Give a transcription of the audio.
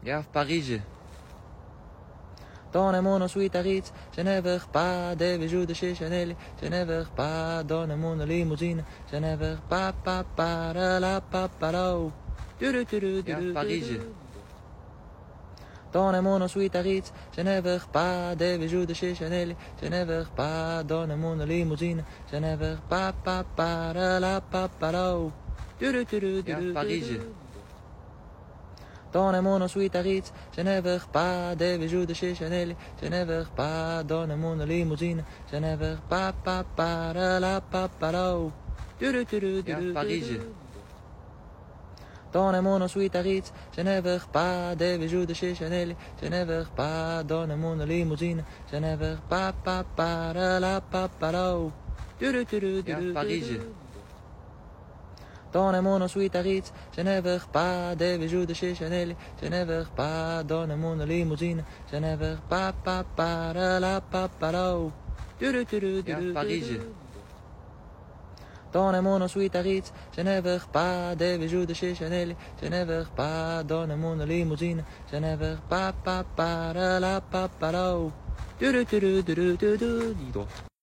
Ja, Paris. Dans le monde suite à Ritz, je ne veux pas des bijoux de chez Chanel, je ne veux pas dans le monde limousine, je ne veux pas la papalo. Ja, Paris. Dans le monde suite à Ritz, je ne veux pas des bijoux de chez Chanel, je ne veux pas dans le monde limousine, je ne veux pas la papalo. Ja, Paris. Dans le monde suite à Ritz, je ne veux pas des bijoux de chez Chanel, je ne veux pas dans le monde limousine, je ne veux pas la papalo. Ja, Paris. Dans le monde suite à Ritz, je ne veux pas des bijoux de chez Chanel, je ne veux pas dans le monde limousine, je ne veux pas la papalo. Ja, Paris. Dans le monde suite à Ritz, je ne veux pas des bijoux de chez Chanel, je ne veux pas dans le monde limousine, je ne veux pas la papalo. Ja, Paris. Dans le monde suite à Ritz, je ne veux pas des bijoux de chez Chanel, je ne veux pas dans le monde limousine, je ne veux pas la papalo.